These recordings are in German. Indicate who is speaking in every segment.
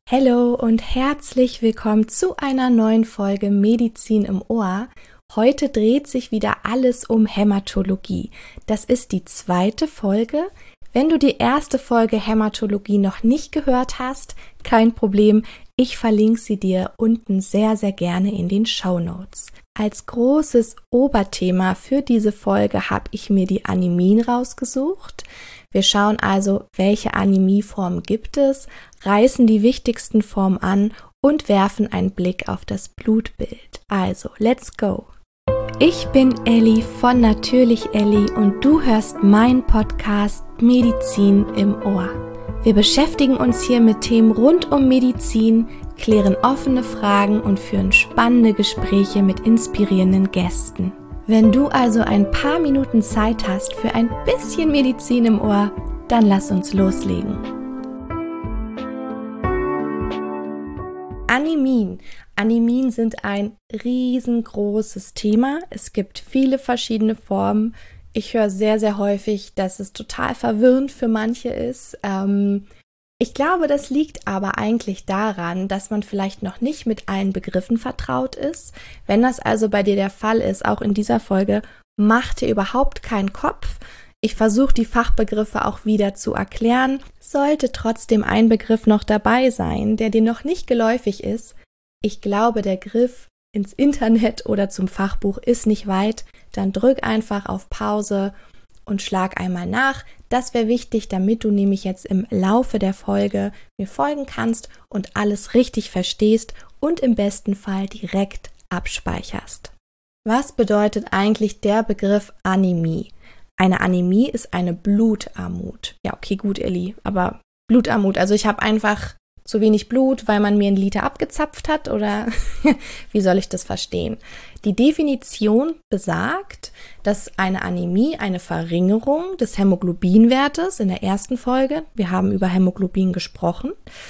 Speaker 1: Hallo und herzlich willkommen zu einer neuen Folge Medizin im Ohr. Heute dreht sich wieder alles um Hämatologie. Das ist die zweite Folge. Wenn du die erste Folge Hämatologie noch nicht gehört hast, kein Problem, ich verlinke sie dir unten sehr, sehr gerne in den Shownotes. Als großes Oberthema für diese Folge habe ich mir die Anämien rausgesucht. Wir schauen also, welche Anämieformen gibt es, reißen die wichtigsten Formen an und werfen einen Blick auf das Blutbild. Also, let's go! Ich bin Elli von Natürlich Elli und du hörst meinen Podcast Medizin im Ohr. Wir beschäftigen uns hier mit Themen rund um Medizin, klären offene Fragen und führen spannende Gespräche mit inspirierenden Gästen. Wenn du also ein paar Minuten Zeit hast für ein bisschen Medizin im Ohr, dann lass uns loslegen. Anämien. Anämien sind ein riesengroßes Thema. Es gibt viele verschiedene Formen. Ich höre sehr, sehr häufig, dass es total verwirrend für manche ist. Ich glaube, das liegt aber eigentlich daran, dass man vielleicht noch nicht mit allen Begriffen vertraut ist. Wenn das also bei dir der Fall ist, auch in dieser Folge, mach dir überhaupt keinen Kopf. Ich versuche die Fachbegriffe auch wieder zu erklären. Sollte trotzdem ein Begriff noch dabei sein, der dir noch nicht geläufig ist, ich glaube, der Griff ins Internet oder zum Fachbuch ist nicht weit, dann drück einfach auf Pause und schlag einmal nach. Das wäre wichtig, damit du nämlich jetzt im Laufe der Folge mir folgen kannst und alles richtig verstehst und im besten Fall direkt abspeicherst. Was bedeutet eigentlich der Begriff Anämie? Eine Anämie ist eine Blutarmut. Ja, okay, gut, Elli, aber Blutarmut, also ich habe einfach zu wenig Blut, weil man mir 1 Liter abgezapft hat, oder wie soll ich das verstehen? Die Definition besagt, dass eine Anämie eine Verringerung des Hämoglobinwertes in der ersten Folge, wir haben über Hämoglobin gesprochen,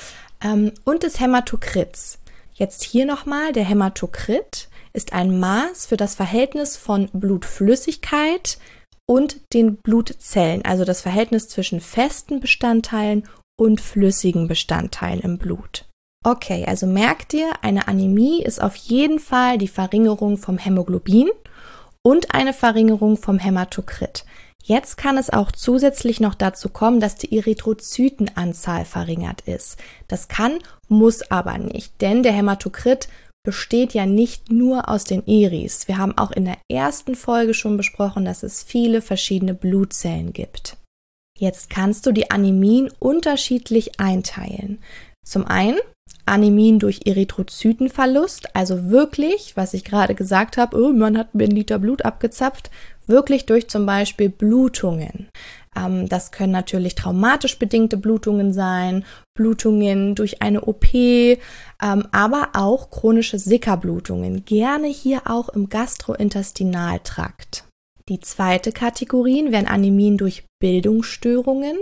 Speaker 1: und des Hämatokrits. Jetzt hier nochmal, der Hämatokrit ist ein Maß für das Verhältnis von Blutflüssigkeit und den Blutzellen, also das Verhältnis zwischen festen Bestandteilen und flüssigen Bestandteilen im Blut. Okay, also merk dir, eine Anämie ist auf jeden Fall die Verringerung vom Hämoglobin und eine Verringerung vom Hämatokrit. Jetzt kann es auch zusätzlich noch dazu kommen, dass die Erythrozytenanzahl verringert ist. Das kann, muss aber nicht, denn der Hämatokrit besteht ja nicht nur aus den Eris. Wir haben auch in der ersten Folge schon besprochen, dass es viele verschiedene Blutzellen gibt. Jetzt kannst du die Anämien unterschiedlich einteilen. Zum einen Anämien durch Erythrozytenverlust, also wirklich, was ich gerade gesagt habe, man hat mir 1 Liter Blut abgezapft, wirklich durch zum Beispiel Blutungen. Das können natürlich traumatisch bedingte Blutungen sein, Blutungen durch eine OP, aber auch chronische Sickerblutungen, gerne hier auch im Gastrointestinaltrakt. Die zweite Kategorie wären Anämien durch Bildungsstörungen,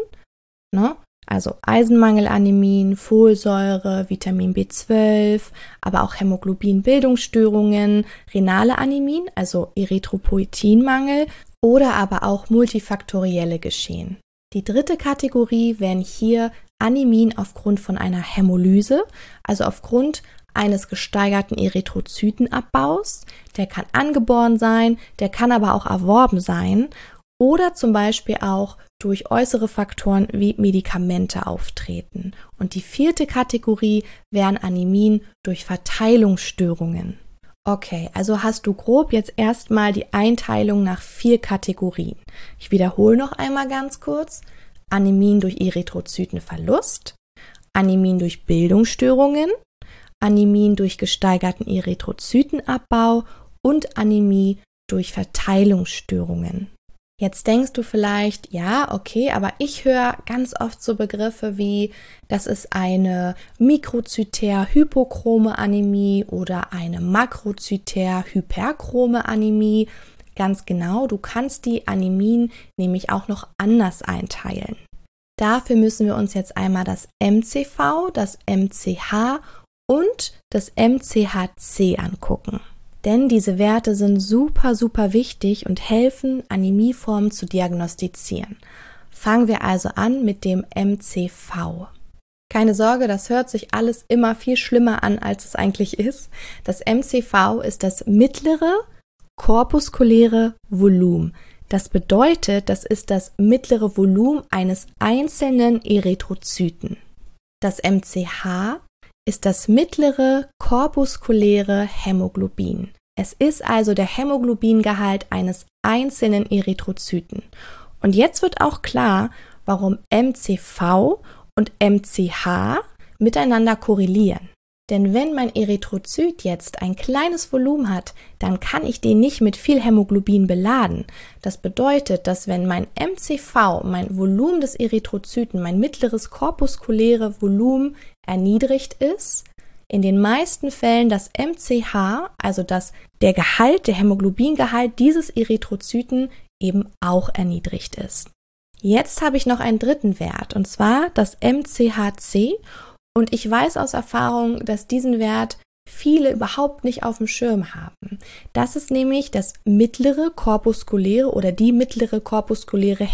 Speaker 1: also Eisenmangelanämien, Folsäure, Vitamin B12, aber auch Hämoglobinbildungsstörungen, renale Anämien, also Erythropoietinmangel oder aber auch multifaktorielle Geschehen. Die dritte Kategorie wären hier Anämien aufgrund von einer Hämolyse, also aufgrund eines gesteigerten Erythrozytenabbaus. Der kann angeboren sein, der kann aber auch erworben sein oder zum Beispiel auch durch äußere Faktoren wie Medikamente auftreten. Und die vierte Kategorie wären Anämien durch Verteilungsstörungen. Okay, also hast du grob jetzt erstmal die Einteilung nach 4 Kategorien. Ich wiederhole noch einmal ganz kurz. Anämien durch Erythrozytenverlust, Anämien durch Bildungsstörungen, Anämien durch gesteigerten Erythrozytenabbau und Anämie durch Verteilungsstörungen. Jetzt denkst du vielleicht, ja, okay, aber ich höre ganz oft so Begriffe wie, das ist eine mikrozytär-hypochrome Anämie oder eine makrozytär-hyperchrome Anämie. Ganz genau, du kannst die Anämien nämlich auch noch anders einteilen. Dafür müssen wir uns jetzt einmal das MCV, das MCH und das MCHC angucken. Denn diese Werte sind super, super wichtig und helfen, Anämieformen zu diagnostizieren. Fangen wir also an mit dem MCV. Keine Sorge, das hört sich alles immer viel schlimmer an, als es eigentlich ist. Das MCV ist das mittlere korpuskuläre Volumen. Das bedeutet, das ist das mittlere Volumen eines einzelnen Erythrozyten. Das MCH ist das mittlere korpuskuläre Hämoglobin. Es ist also der Hämoglobingehalt eines einzelnen Erythrozyten. Und jetzt wird auch klar, warum MCV und MCH miteinander korrelieren. Denn wenn mein Erythrozyt jetzt ein kleines Volumen hat, dann kann ich den nicht mit viel Hämoglobin beladen. Das bedeutet, dass wenn mein MCV, mein Volumen des Erythrozyten, mein mittleres korpuskuläre Volumen erniedrigt ist, in den meisten Fällen das MCH, also der Gehalt, der Hämoglobingehalt dieses Erythrozyten eben auch erniedrigt ist. Jetzt habe ich noch einen dritten Wert, und zwar das MCHC. Und ich weiß aus Erfahrung, dass diesen Wert viele überhaupt nicht auf dem Schirm haben. Das ist nämlich das mittlere korpuskuläre oder die mittlere korpuskuläre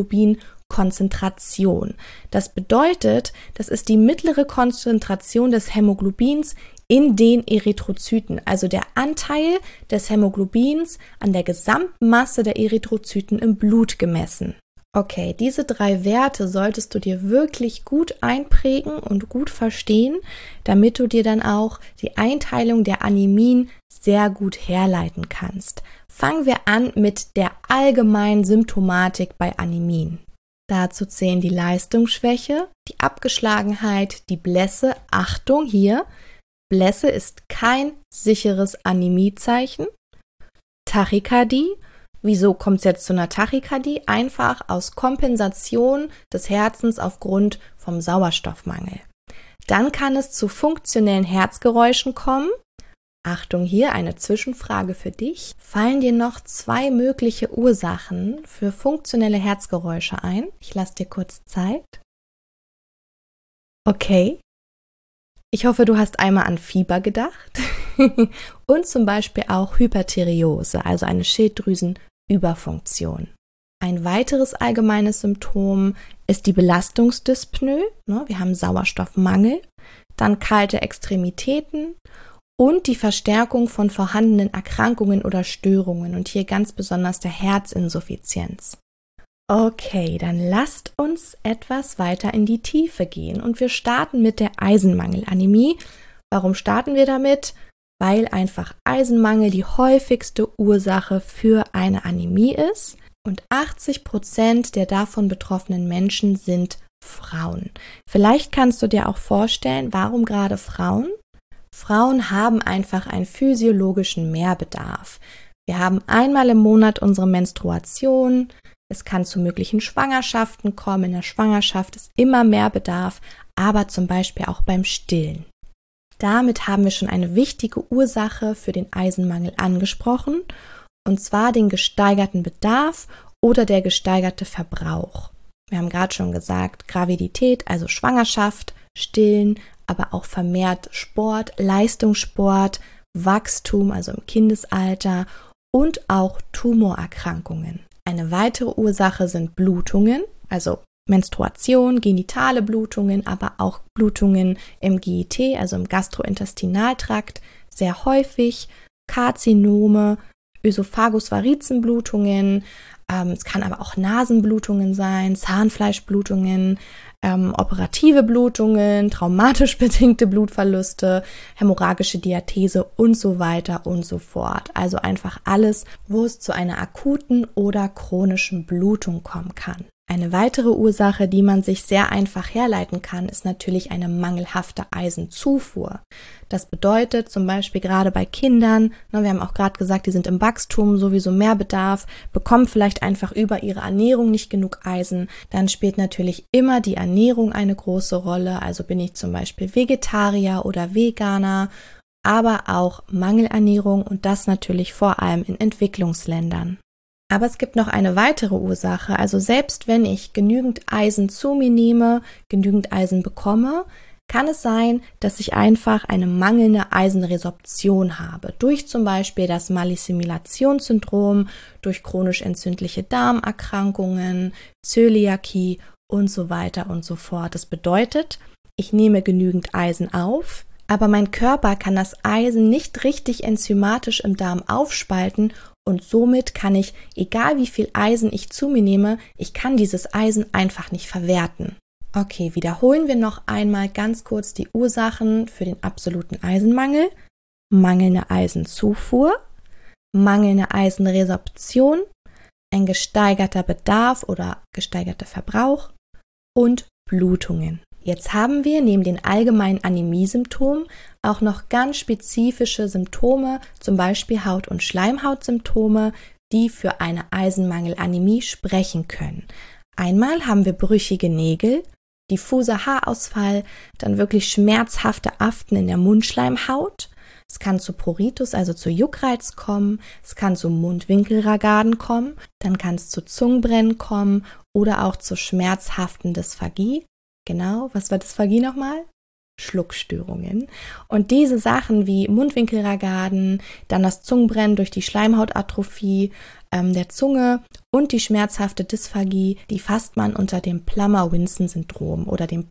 Speaker 1: Hämoglobinkonzentration. Das bedeutet, das ist die mittlere Konzentration des Hämoglobins in den Erythrozyten, also der Anteil des Hämoglobins an der Gesamtmasse der Erythrozyten im Blut gemessen. Okay, diese 3 Werte solltest du dir wirklich gut einprägen und gut verstehen, damit du dir dann auch die Einteilung der Anämien sehr gut herleiten kannst. Fangen wir an mit der allgemeinen Symptomatik bei Anämien. Dazu zählen die Leistungsschwäche, die Abgeschlagenheit, die Blässe. Achtung hier, Blässe ist kein sicheres Anämiezeichen. Tachykardie. Wieso kommt es jetzt zu einer Tachykardie? Einfach aus Kompensation des Herzens aufgrund vom Sauerstoffmangel. Dann kann es zu funktionellen Herzgeräuschen kommen. Achtung hier, eine Zwischenfrage für dich. Fallen dir noch 2 mögliche Ursachen für funktionelle Herzgeräusche ein? Ich lasse dir kurz Zeit. Okay. Ich hoffe, du hast einmal an Fieber gedacht und zum Beispiel auch Hyperthyreose, also eine Schilddrüsenüberfunktion. Ein weiteres allgemeines Symptom ist die Belastungsdyspnoe. Wir haben Sauerstoffmangel, dann kalte Extremitäten und die Verstärkung von vorhandenen Erkrankungen oder Störungen und hier ganz besonders der Herzinsuffizienz. Okay, dann lasst uns etwas weiter in die Tiefe gehen und wir starten mit der Eisenmangelanämie. Warum starten wir damit? Weil einfach Eisenmangel die häufigste Ursache für eine Anämie ist und 80% der davon betroffenen Menschen sind Frauen. Vielleicht kannst du dir auch vorstellen, warum gerade Frauen? Frauen haben einfach einen physiologischen Mehrbedarf. Wir haben einmal im Monat unsere Menstruation. Es kann zu möglichen Schwangerschaften kommen. In der Schwangerschaft ist immer mehr Bedarf, aber zum Beispiel auch beim Stillen. Damit haben wir schon eine wichtige Ursache für den Eisenmangel angesprochen, und zwar den gesteigerten Bedarf oder der gesteigerte Verbrauch. Wir haben gerade schon gesagt, Gravidität, also Schwangerschaft, Stillen, aber auch vermehrt Sport, Leistungssport, Wachstum, also im Kindesalter und auch Tumorerkrankungen. Eine weitere Ursache sind Blutungen, also Menstruation, genitale Blutungen, aber auch Blutungen im GIT, also im Gastrointestinaltrakt, sehr häufig, Karzinome, Ösophagus-Varizenblutungen, es kann aber auch Nasenblutungen sein, Zahnfleischblutungen, operative Blutungen, traumatisch bedingte Blutverluste, hämorrhagische Diathese und so weiter und so fort. Also einfach alles, wo es zu einer akuten oder chronischen Blutung kommen kann. Eine weitere Ursache, die man sich sehr einfach herleiten kann, ist natürlich eine mangelhafte Eisenzufuhr. Das bedeutet zum Beispiel gerade bei Kindern, wir haben auch gerade gesagt, die sind im Wachstum, sowieso mehr Bedarf, bekommen vielleicht einfach über ihre Ernährung nicht genug Eisen. Dann spielt natürlich immer die Ernährung eine große Rolle. Also bin ich zum Beispiel Vegetarier oder Veganer, aber auch Mangelernährung und das natürlich vor allem in Entwicklungsländern. Aber es gibt noch eine weitere Ursache, also selbst wenn ich genügend Eisen zu mir nehme, genügend Eisen bekomme, kann es sein, dass ich einfach eine mangelnde Eisenresorption habe, durch zum Beispiel das Malassimilationssyndrom, durch chronisch entzündliche Darmerkrankungen, Zöliakie und so weiter und so fort. Das bedeutet, ich nehme genügend Eisen auf, aber mein Körper kann das Eisen nicht richtig enzymatisch im Darm aufspalten und somit kann ich, egal wie viel Eisen ich zu mir nehme, ich kann dieses Eisen einfach nicht verwerten. Okay, wiederholen wir noch einmal ganz kurz die Ursachen für den absoluten Eisenmangel. Mangelnde Eisenzufuhr, mangelnde Eisenresorption, ein gesteigerter Bedarf oder gesteigerter Verbrauch und Blutungen. Jetzt haben wir neben den allgemeinen Anämiesymptomen auch noch ganz spezifische Symptome, zum Beispiel Haut- und Schleimhautsymptome, die für eine Eisenmangelanämie sprechen können. Einmal haben wir brüchige Nägel, diffuser Haarausfall, dann wirklich schmerzhafte Aften in der Mundschleimhaut. Es kann zu Pruritus, also zu Juckreiz kommen, es kann zu Mundwinkelragaden kommen, dann kann es zu Zungenbrennen kommen oder auch zu schmerzhaften Dysphagie. Genau, was war Dysphagie nochmal? Schluckstörungen. Und diese Sachen wie Mundwinkelragaden, dann das Zungenbrennen durch die Schleimhautatrophie der Zunge und die schmerzhafte Dysphagie, die fasst man unter dem Plummer-Winson-Syndrom oder dem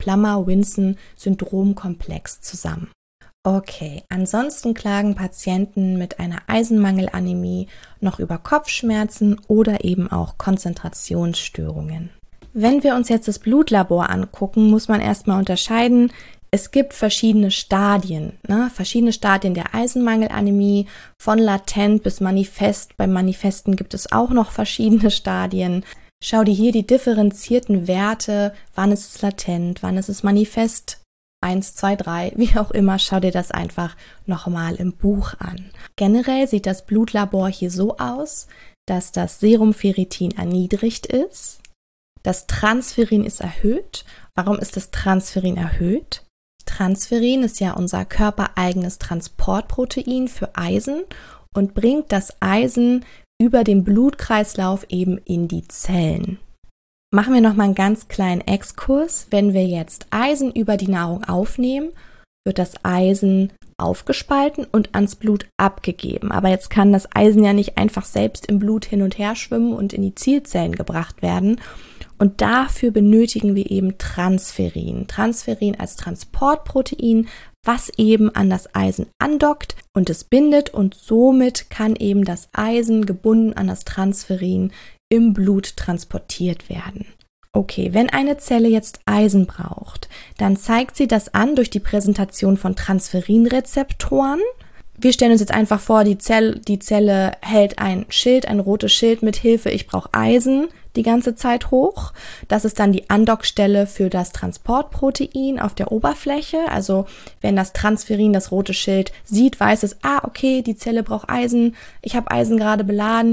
Speaker 1: Plummer-Winson-Syndrom-Komplex zusammen. Okay, ansonsten klagen Patienten mit einer Eisenmangelanämie noch über Kopfschmerzen oder eben auch Konzentrationsstörungen. Wenn wir uns jetzt das Blutlabor angucken, muss man erstmal unterscheiden, es gibt verschiedene Stadien, verschiedene Stadien der Eisenmangelanämie, von latent bis manifest. Beim Manifesten gibt es auch noch verschiedene Stadien. Schau dir hier die differenzierten Werte, wann ist es latent, wann ist es manifest, 1, 2, 3, wie auch immer, schau dir das einfach nochmal im Buch an. Generell sieht das Blutlabor hier so aus, dass das Serumferritin erniedrigt ist, das Transferrin ist erhöht. Warum ist das Transferrin erhöht? Transferrin ist ja unser körpereigenes Transportprotein für Eisen und bringt das Eisen über den Blutkreislauf eben in die Zellen. Machen wir nochmal einen ganz kleinen Exkurs. Wenn wir jetzt Eisen über die Nahrung aufnehmen, wird das Eisen aufgespalten und ans Blut abgegeben. Aber jetzt kann das Eisen ja nicht einfach selbst im Blut hin und her schwimmen und in die Zielzellen gebracht werden. Und dafür benötigen wir eben Transferrin. Transferrin als Transportprotein, was eben an das Eisen andockt und es bindet und somit kann eben das Eisen gebunden an das Transferrin im Blut transportiert werden. Okay, wenn eine Zelle jetzt Eisen braucht, dann zeigt sie das an durch die Präsentation von Transferinrezeptoren. Wir stellen uns jetzt einfach vor, die Zelle hält ein Schild, ein rotes Schild mit Hilfe, ich brauche Eisen, die ganze Zeit hoch. Das ist dann die Andockstelle für das Transportprotein auf der Oberfläche. Also wenn das Transferrin das rote Schild sieht, weiß es, okay, die Zelle braucht Eisen, ich habe Eisen gerade beladen,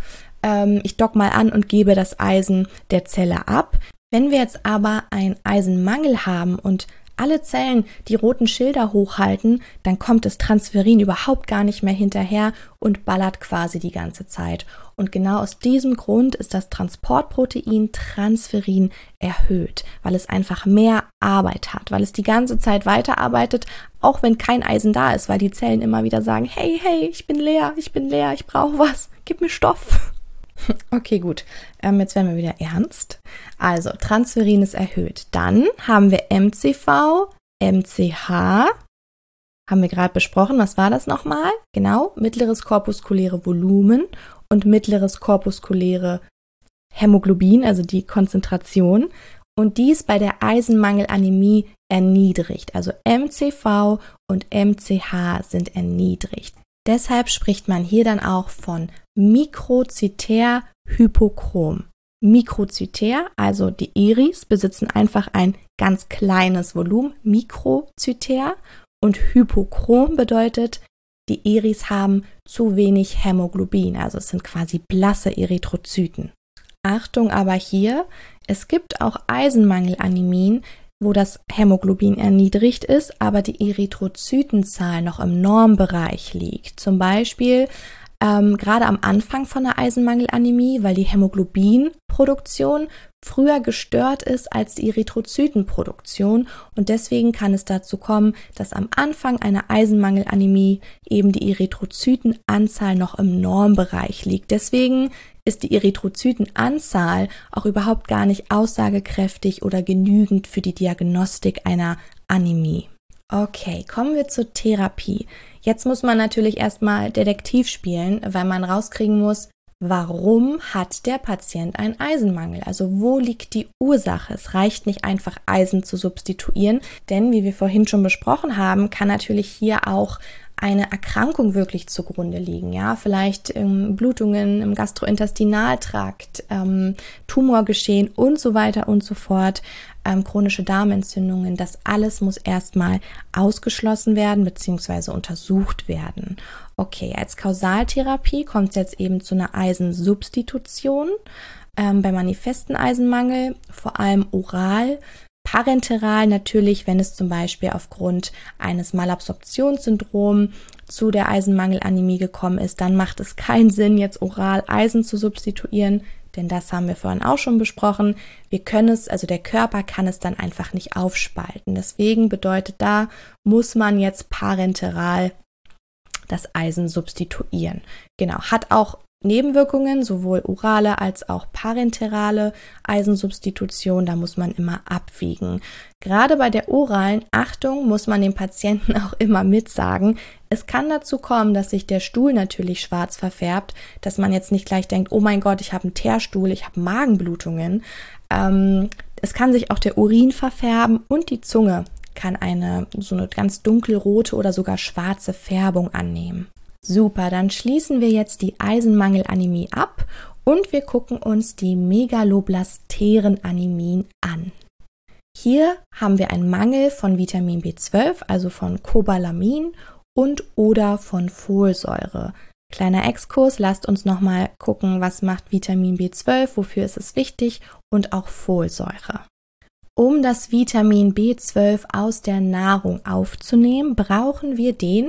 Speaker 1: ich dock mal an und gebe das Eisen der Zelle ab. Wenn wir jetzt aber einen Eisenmangel haben und alle Zellen die roten Schilder hochhalten, dann kommt das Transferrin überhaupt gar nicht mehr hinterher und ballert quasi die ganze Zeit. Und genau aus diesem Grund ist das Transportprotein Transferrin erhöht, weil es einfach mehr Arbeit hat, weil es die ganze Zeit weiterarbeitet, auch wenn kein Eisen da ist, weil die Zellen immer wieder sagen, hey, ich bin leer, ich brauche was, gib mir Stoff. Okay, gut. Jetzt werden wir wieder ernst. Also, Transferrin ist erhöht. Dann haben wir MCV, MCH. Haben wir gerade besprochen. Was war das nochmal? Genau, mittleres korpuskuläre Volumen und mittleres korpuskuläre Hämoglobin, also die Konzentration. Und dies bei der Eisenmangelanämie erniedrigt. Also MCV und MCH sind erniedrigt. Deshalb spricht man hier dann auch von Mikrozytär-Hypochrom. Mikrozytär, also die Iris, besitzen einfach ein ganz kleines Volumen, Mikrozytär, und Hypochrom bedeutet, die Iris haben zu wenig Hämoglobin, also es sind quasi blasse Erythrozyten. Achtung aber hier, es gibt auch Eisenmangelanämien, wo das Hämoglobin erniedrigt ist, aber die Erythrozytenzahl noch im Normbereich liegt. Zum Beispiel gerade am Anfang von der Eisenmangelanämie, weil die Hämoglobinproduktion früher gestört ist als die Erythrozytenproduktion und deswegen kann es dazu kommen, dass am Anfang einer Eisenmangelanämie eben die Erythrozytenanzahl noch im Normbereich liegt. Deswegen ist die Erythrozytenanzahl auch überhaupt gar nicht aussagekräftig oder genügend für die Diagnostik einer Anämie. Okay, kommen wir zur Therapie. Jetzt muss man natürlich erstmal Detektiv spielen, weil man rauskriegen muss, warum hat der Patient einen Eisenmangel? Also wo liegt die Ursache? Es reicht nicht einfach Eisen zu substituieren, denn wie wir vorhin schon besprochen haben, kann natürlich hier auch eine Erkrankung wirklich zugrunde liegen, ja, vielleicht Blutungen im Gastrointestinaltrakt, Tumorgeschehen und so weiter und so fort, chronische Darmentzündungen, das alles muss erstmal ausgeschlossen werden bzw. untersucht werden. Okay, als Kausaltherapie kommt es jetzt eben zu einer Eisensubstitution bei manifesten Eisenmangel, vor allem oral. Parenteral natürlich, wenn es zum Beispiel aufgrund eines Malabsorptionssyndroms zu der Eisenmangelanämie gekommen ist, dann macht es keinen Sinn, jetzt oral Eisen zu substituieren, denn das haben wir vorhin auch schon besprochen. Wir können es, also der Körper kann es dann einfach nicht aufspalten. Deswegen bedeutet, da muss man jetzt parenteral das Eisen substituieren. Genau, hat auch Nebenwirkungen, sowohl orale als auch parenterale Eisensubstitution, da muss man immer abwiegen. Gerade bei der oralen, Achtung, muss man dem Patienten auch immer mitsagen, es kann dazu kommen, dass sich der Stuhl natürlich schwarz verfärbt, dass man jetzt nicht gleich denkt, oh mein Gott, ich habe einen Teerstuhl, ich habe Magenblutungen. Es kann sich auch der Urin verfärben und die Zunge kann so eine ganz dunkelrote oder sogar schwarze Färbung annehmen. Super, dann schließen wir jetzt die Eisenmangelanämie ab und wir gucken uns die Megaloblasterenanämien an. Hier haben wir einen Mangel von Vitamin B12, also von Cobalamin und oder von Folsäure. Kleiner Exkurs, lasst uns nochmal gucken, was macht Vitamin B12, wofür ist es wichtig und auch Folsäure. Um das Vitamin B12 aus der Nahrung aufzunehmen, brauchen wir den,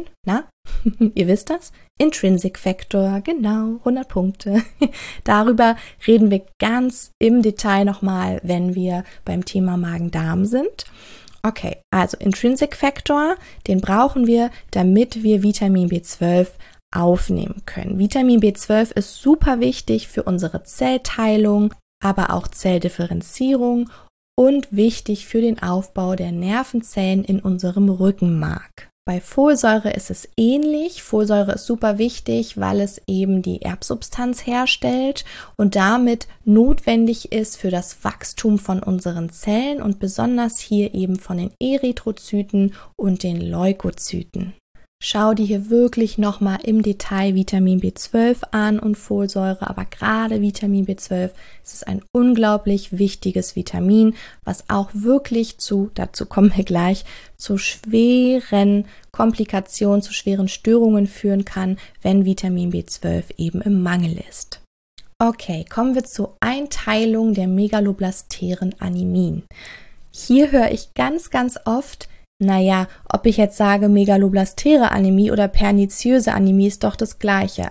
Speaker 1: ihr wisst das, Intrinsic Factor, genau, 100 Punkte. Darüber reden wir ganz im Detail nochmal, wenn wir beim Thema Magen-Darm sind. Okay, also Intrinsic Factor, den brauchen wir, damit wir Vitamin B12 aufnehmen können. Vitamin B12 ist super wichtig für unsere Zellteilung, aber auch Zelldifferenzierung und wichtig für den Aufbau der Nervenzellen in unserem Rückenmark. Bei Folsäure ist es ähnlich. Folsäure ist super wichtig, weil es eben die Erbsubstanz herstellt und damit notwendig ist für das Wachstum von unseren Zellen und besonders hier eben von den Erythrozyten und den Leukozyten. Schau dir hier wirklich nochmal im Detail Vitamin B12 an und Folsäure, aber gerade Vitamin B12 ist ein unglaublich wichtiges Vitamin, was auch wirklich dazu kommen wir gleich, zu schweren Komplikationen, zu schweren Störungen führen kann, wenn Vitamin B12 eben im Mangel ist. Okay, kommen wir zur Einteilung der Megaloblasterenanämien. Hier höre ich ganz, ganz oft, ob ich jetzt sage Megaloblastere-Anämie oder perniziöse Anämie ist doch das Gleiche.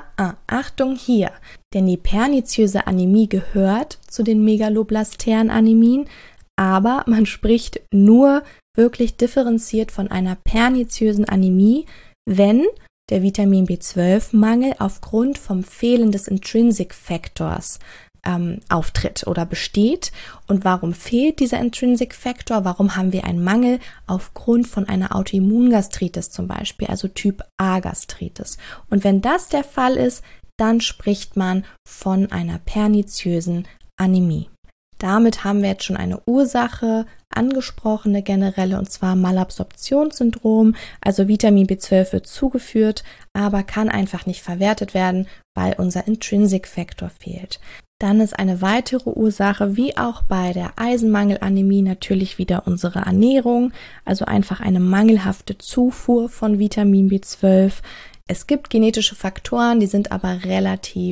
Speaker 1: Achtung hier, denn die perniziöse Anämie gehört zu den Megaloblasteren-Anämien, aber man spricht nur wirklich differenziert von einer perniziösen Anämie, wenn der Vitamin B12-Mangel aufgrund vom Fehlen des Intrinsic Factors auftritt oder besteht. Und warum fehlt dieser Intrinsic Factor? Warum haben wir einen Mangel? Aufgrund von einer Autoimmungastritis zum Beispiel, also Typ A Gastritis. Und wenn das der Fall ist, dann spricht man von einer perniziösen Anämie. Damit haben wir jetzt schon eine Ursache angesprochene generelle, und zwar Malabsorptionssyndrom. Also Vitamin B12 wird zugeführt, aber kann einfach nicht verwertet werden, weil unser Intrinsic Factor fehlt. Dann ist eine weitere Ursache, wie auch bei der Eisenmangelanämie, natürlich wieder unsere Ernährung, also einfach eine mangelhafte Zufuhr von Vitamin B12. Es gibt genetische Faktoren, die sind aber relativ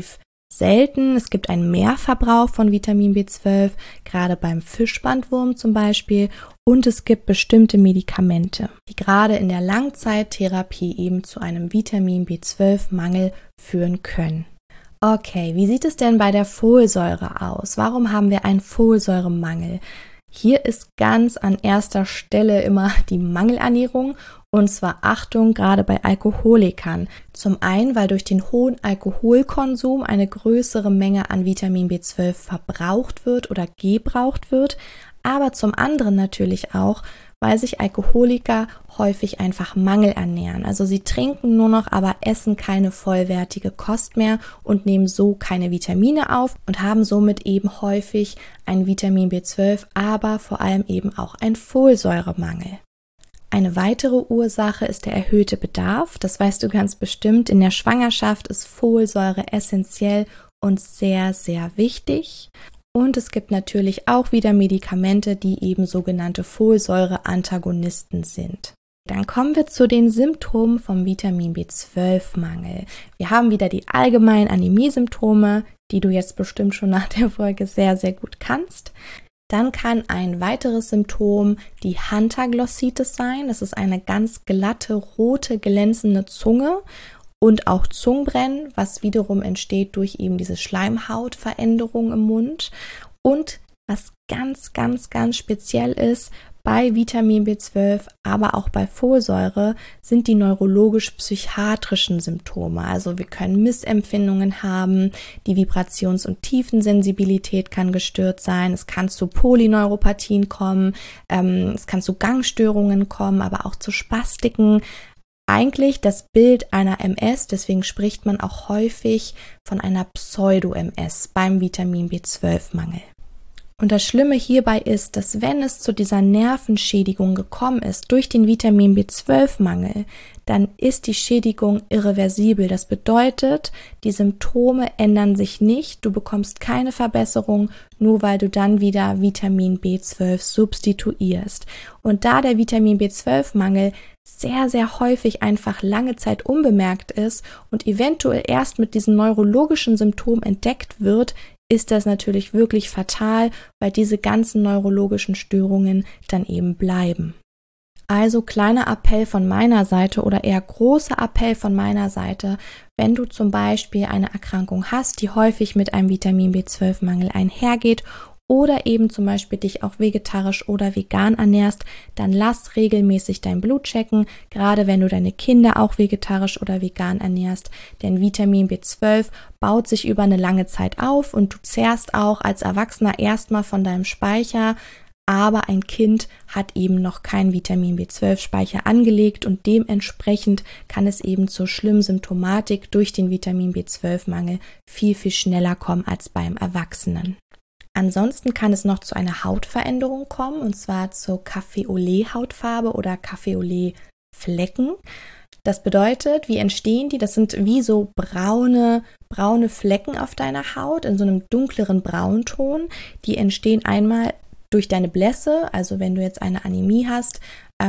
Speaker 1: selten. Es gibt einen Mehrverbrauch von Vitamin B12, gerade beim Fischbandwurm zum Beispiel. Und es gibt bestimmte Medikamente, die gerade in der Langzeittherapie eben zu einem Vitamin B12-Mangel führen können. Okay, wie sieht es denn bei der Folsäure aus? Warum haben wir einen Folsäuremangel? Hier ist ganz an erster Stelle immer die Mangelernährung, und zwar Achtung, gerade bei Alkoholikern. Zum einen, weil durch den hohen Alkoholkonsum eine größere Menge an Vitamin B12 verbraucht wird oder gebraucht wird, aber zum anderen natürlich auch, weil sich Alkoholiker häufig einfach mangelernähren. Also sie trinken nur noch, aber essen keine vollwertige Kost mehr und nehmen so keine Vitamine auf und haben somit eben häufig ein Vitamin B12, aber vor allem eben auch ein Folsäuremangel. Eine weitere Ursache ist der erhöhte Bedarf. Das weißt du ganz bestimmt. In der Schwangerschaft ist Folsäure essentiell und sehr, sehr wichtig. Und es gibt natürlich auch wieder Medikamente, die eben sogenannte Folsäure-Antagonisten sind. Dann kommen wir zu den Symptomen vom Vitamin B12-Mangel. Wir haben wieder die allgemeinen Anämie-Symptome, die du jetzt bestimmt schon nach der Folge sehr, sehr gut kannst. Dann kann ein weiteres Symptom die Hantaglossitis sein. Das ist eine ganz glatte, rote, glänzende Zunge. Und auch Zungenbrennen, was wiederum entsteht durch eben diese Schleimhautveränderung im Mund. Und was ganz, ganz, ganz speziell ist bei Vitamin B12, aber auch bei Folsäure, sind die neurologisch-psychiatrischen Symptome. Also wir können Missempfindungen haben, die Vibrations- und Tiefensensibilität kann gestört sein, es kann zu Polyneuropathien kommen, es kann zu Gangstörungen kommen, aber auch zu Spastiken. Eigentlich das Bild einer MS, deswegen spricht man auch häufig von einer Pseudo-MS beim Vitamin B12-Mangel. Und das Schlimme hierbei ist, dass wenn es zu dieser Nervenschädigung gekommen ist durch den Vitamin B12-Mangel, dann ist die Schädigung irreversibel. Das bedeutet, die Symptome ändern sich nicht, du bekommst keine Verbesserung, nur weil du dann wieder Vitamin B12 substituierst. Und da der Vitamin B12-Mangel sehr, sehr häufig einfach lange Zeit unbemerkt ist und eventuell erst mit diesen neurologischen Symptomen entdeckt wird, ist das natürlich wirklich fatal, weil diese ganzen neurologischen Störungen dann eben bleiben. Also kleiner Appell von meiner Seite oder eher großer Appell von meiner Seite, wenn du zum Beispiel eine Erkrankung hast, die häufig mit einem Vitamin B12-Mangel einhergeht oder eben zum Beispiel dich auch vegetarisch oder vegan ernährst, dann lass regelmäßig dein Blut checken, gerade wenn du deine Kinder auch vegetarisch oder vegan ernährst, denn Vitamin B12 baut sich über eine lange Zeit auf und du zehrst auch als Erwachsener erstmal von deinem Speicher, aber ein Kind hat eben noch keinen Vitamin B12-Speicher angelegt und dementsprechend kann es eben zur schlimmen Symptomatik durch den Vitamin B12-Mangel viel, viel schneller kommen als beim Erwachsenen. Ansonsten kann es noch zu einer Hautveränderung kommen, und zwar zur Café-au-lait-Hautfarbe oder Café-au-lait-Flecken. Das bedeutet, wie entstehen die? Das sind wie so braune Flecken auf deiner Haut in so einem dunkleren Braunton. Die entstehen einmal durch deine Blässe, also wenn du jetzt eine Anämie hast,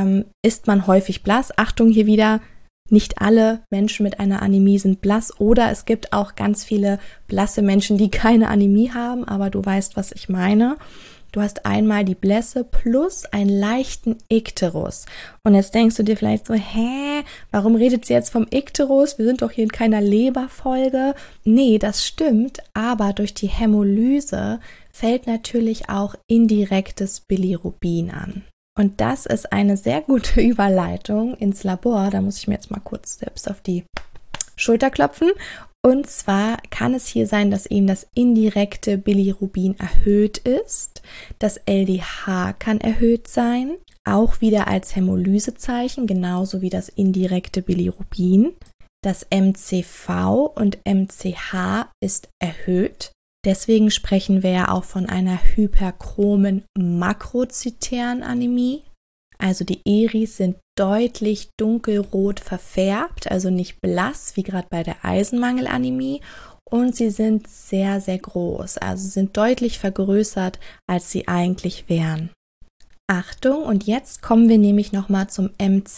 Speaker 1: ist man häufig blass. Achtung hier wieder, nicht alle Menschen mit einer Anämie sind blass oder es gibt auch ganz viele blasse Menschen, die keine Anämie haben, aber du weißt, was ich meine. Du hast einmal die Blässe plus einen leichten Ikterus. Und jetzt denkst du dir vielleicht so, warum redet sie jetzt vom Ikterus? Wir sind doch hier in keiner Leberfolge. Nee, das stimmt, aber durch die Hämolyse fällt natürlich auch indirektes Bilirubin an. Und das ist eine sehr gute Überleitung ins Labor. Da muss ich mir jetzt mal kurz selbst auf die Schulter klopfen. Und zwar kann es hier sein, dass eben das indirekte Bilirubin erhöht ist. Das LDH kann erhöht sein, auch wieder als Hämolysezeichen, genauso wie das indirekte Bilirubin. Das MCV und MCH ist erhöht. Deswegen sprechen wir ja auch von einer hyperchromen makrozytären Anämie. Also die Eris sind deutlich dunkelrot verfärbt, also nicht blass, wie gerade bei der Eisenmangelanämie. Und sie sind sehr, sehr groß, also sind deutlich vergrößert, als sie eigentlich wären. Achtung, und jetzt kommen wir nämlich nochmal zum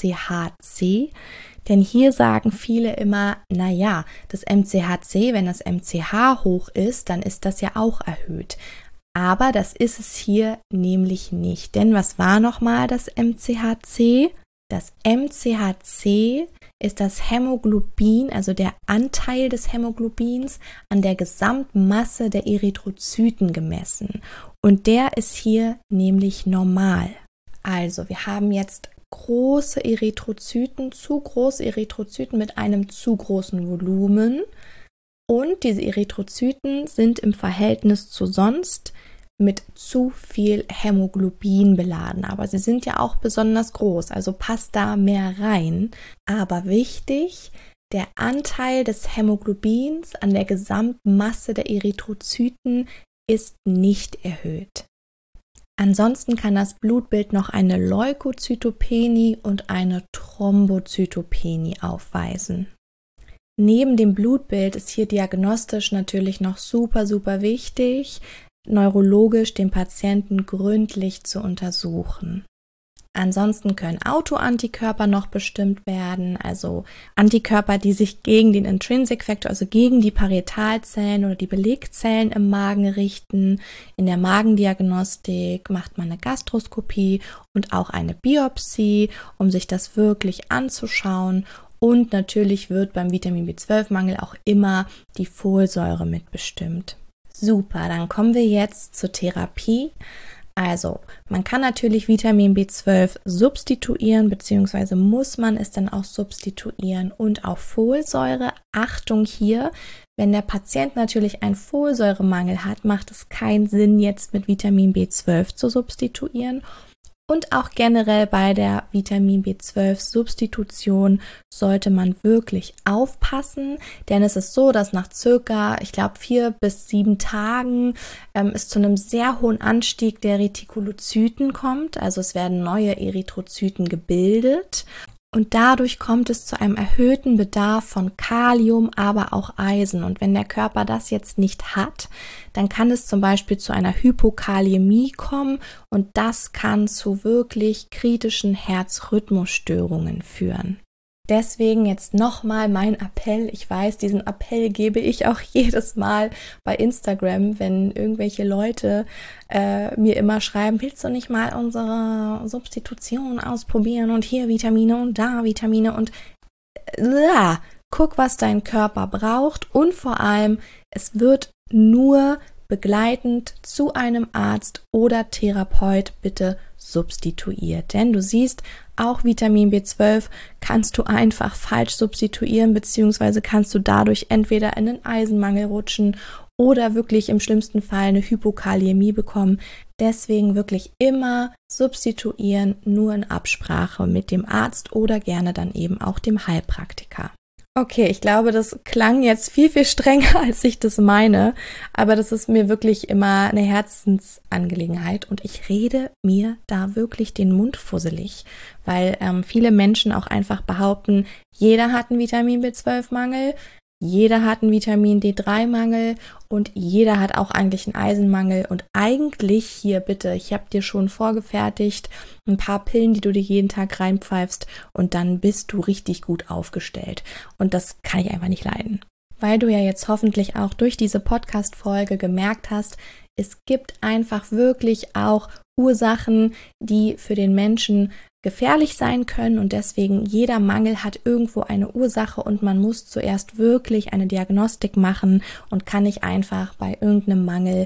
Speaker 1: MCHC, denn hier sagen viele immer, naja, das MCHC, wenn das MCH hoch ist, dann ist das ja auch erhöht. Aber das ist es hier nämlich nicht, denn was war nochmal das MCHC? Das MCHC ist das Hämoglobin, also der Anteil des Hämoglobins an der Gesamtmasse der Erythrozyten gemessen. Und der ist hier nämlich normal. Also wir haben jetzt große Erythrozyten, zu große Erythrozyten mit einem zu großen Volumen. Und diese Erythrozyten sind im Verhältnis zu sonst mit zu viel Hämoglobin beladen. Aber sie sind ja auch besonders groß, also passt da mehr rein. Aber wichtig, der Anteil des Hämoglobins an der Gesamtmasse der Erythrozyten ist nicht erhöht. Ansonsten kann das Blutbild noch eine Leukozytopenie und eine Thrombozytopenie aufweisen. Neben dem Blutbild ist hier diagnostisch natürlich noch super wichtig, neurologisch den Patienten gründlich zu untersuchen. Ansonsten können Autoantikörper noch bestimmt werden, also Antikörper, die sich gegen den Intrinsic Factor, also gegen die Parietalzellen oder die Belegzellen im Magen richten. In der Magendiagnostik macht man eine Gastroskopie und auch eine Biopsie, um sich das wirklich anzuschauen. Und natürlich wird beim Vitamin B12-Mangel auch immer die Folsäure mitbestimmt. Super, dann kommen wir jetzt zur Therapie. Also, man kann natürlich Vitamin B12 substituieren, beziehungsweise muss man es dann auch substituieren und auch Folsäure. Achtung hier, wenn der Patient natürlich einen Folsäuremangel hat, macht es keinen Sinn, jetzt mit Vitamin B12 zu substituieren. Und auch generell bei der Vitamin B12-Substitution sollte man wirklich aufpassen, denn es ist so, dass nach circa, 4 bis 7 Tagen es zu einem sehr hohen Anstieg der Retikulozyten kommt, also es werden neue Erythrozyten gebildet. Und dadurch kommt es zu einem erhöhten Bedarf von Kalium, aber auch Eisen. Und wenn der Körper das jetzt nicht hat, dann kann es zum Beispiel zu einer Hypokaliämie kommen und das kann zu wirklich kritischen Herzrhythmusstörungen führen. Deswegen jetzt nochmal mein Appell. Ich weiß, diesen Appell gebe ich auch jedes Mal bei Instagram, wenn irgendwelche Leute mir immer schreiben, willst du nicht mal unsere Substitution ausprobieren und hier Vitamine und da Vitamine und guck, was dein Körper braucht und vor allem, es wird nur begleitend zu einem Arzt oder Therapeut bitte substituiert. Denn du siehst, auch Vitamin B12 kannst du einfach falsch substituieren, beziehungsweise kannst du dadurch entweder in den Eisenmangel rutschen oder wirklich im schlimmsten Fall eine Hypokaliämie bekommen. Deswegen wirklich immer substituieren, nur in Absprache mit dem Arzt oder gerne dann eben auch dem Heilpraktiker. Okay, ich glaube, das klang jetzt viel strenger, als ich das meine, aber das ist mir wirklich immer eine Herzensangelegenheit und ich rede mir da wirklich den Mund fusselig, weil viele Menschen auch einfach behaupten, jeder hat einen Vitamin B12-Mangel, jeder hat einen Vitamin D3-Mangel und jeder hat auch eigentlich einen Eisenmangel und eigentlich hier bitte, ich habe dir schon vorgefertigt, ein paar Pillen, die du dir jeden Tag reinpfeifst und dann bist du richtig gut aufgestellt und das kann ich einfach nicht leiden. Weil du ja jetzt hoffentlich auch durch diese Podcast-Folge gemerkt hast, es gibt einfach wirklich auch Ursachen, die für den Menschen gefährlich sein können und deswegen jeder Mangel hat irgendwo eine Ursache und man muss zuerst wirklich eine Diagnostik machen und kann nicht einfach bei irgendeinem Mangel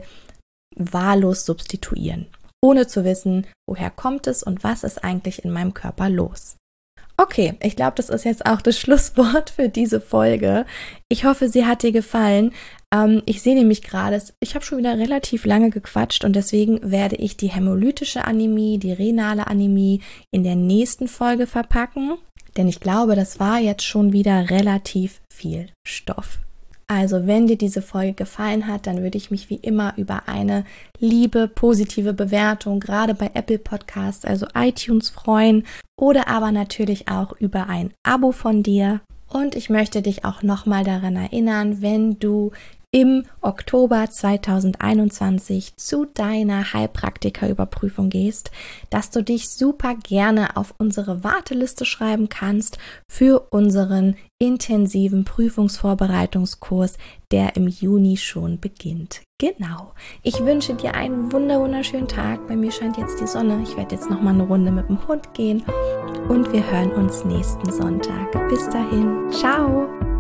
Speaker 1: wahllos substituieren, ohne zu wissen, woher kommt es und was ist eigentlich in meinem Körper los. Okay, ich glaube, das ist jetzt auch das Schlusswort für diese Folge. Ich hoffe, sie hat dir gefallen. Ich sehe nämlich gerade, ich habe schon wieder relativ lange gequatscht und deswegen werde ich die hämolytische Anämie, die renale Anämie in der nächsten Folge verpacken, denn ich glaube, das war jetzt schon wieder relativ viel Stoff. Also wenn dir diese Folge gefallen hat, dann würde ich mich wie immer über eine liebe, positive Bewertung, gerade bei Apple Podcasts, also iTunes, freuen oder aber natürlich auch über ein Abo von dir. Und ich möchte dich auch nochmal daran erinnern, wenn du im Oktober 2021 zu deiner Heilpraktikerüberprüfung gehst, dass du dich super gerne auf unsere Warteliste schreiben kannst für unseren intensiven Prüfungsvorbereitungskurs, der im Juni schon beginnt. Genau. Ich wünsche dir einen wunderschönen Tag. Bei mir scheint jetzt die Sonne. Ich werde jetzt nochmal eine Runde mit dem Hund gehen und wir hören uns nächsten Sonntag. Bis dahin. Ciao.